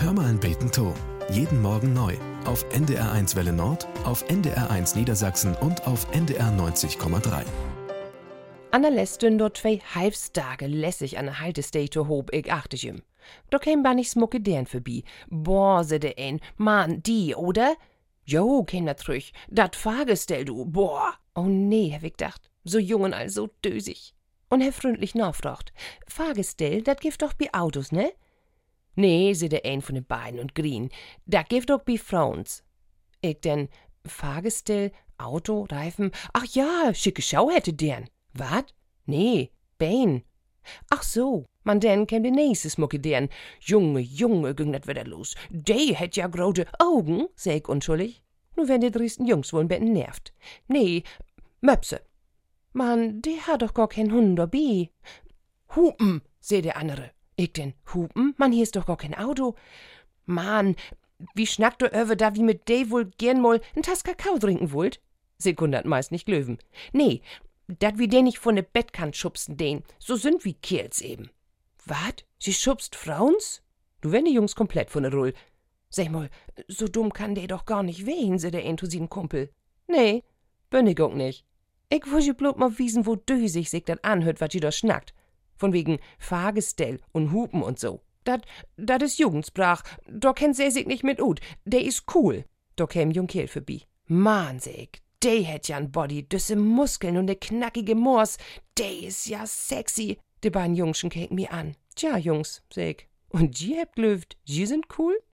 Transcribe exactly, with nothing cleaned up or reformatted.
Hör mal ein beten to. Jeden Morgen neu. Auf N D R eins Welle Nord, auf N D R eins Niedersachsen und auf N D R neunzig Komma drei. Anna lässt dort zwei Halbstage lässig an der Haltestelle hob, ich achte ihm. Da käm ba nicht smucke deren vorbei. Boah, se de ein, Mann, die, oder? Jo, käm da trüch, dat Fahrgestell, du, boah. Oh nee, hab ich gedacht, so jung und all so dösig. Und Herr freundlich nachfragt, Fahrgestell, dat gibt doch bi Autos, ne? Nee, se de ein von den beiden und grien, dat gibt doch bi Frauens. Ich denn, Fahrgestell, Auto, Reifen, ach ja, schicke Schau hätte deren. Wat? Nee, Bein. Ach so, man denn käm de nächste Smucke deren. Junge, Junge, ging dat wieder los. De hätt ja grote Augen, seh ich unschuldig. Nur wenn de Dresden Jungs wohl betten nervt. Nee, Möpse. Man, de hat doch gar kein Hund dabei. Hupen, seh der andere. Ich denn, Hupen? Man, hier ist doch gar kein Auto. Mann, wie schnackt du öwe da, wie mit de wohl gern mal n Tass Kakao trinken wollt? Sekundert meist nicht Löwen. Nee, dat wie den nicht von de Bettkant schubsten den. So sind wie Kerls eben. Wat? Sie schubst Frauens? Du wenn die Jungs komplett von der Rull. Sag mal, so dumm kann der doch gar nicht wehen, se der entusien Kumpel. Nee, bin ich auch nicht. Ich wusch je bloß mal wiesen, wo dösig sich dat anhört, wat sie da schnackt. Von wegen Fahrgestell und Hupen und so. Dat, dat is Jugendsprach. Da kennt se sich nicht mit ut. Der is cool. Da käm Jung Kerl vorbei. Mann, seh ich. De hätt ja n Body, düsse Muskeln und ne knackige Mors. De is ja sexy. De beiden Jungschen keken mi an. Tja, Jungs, seh ich. Und die habt glöft, die sind cool?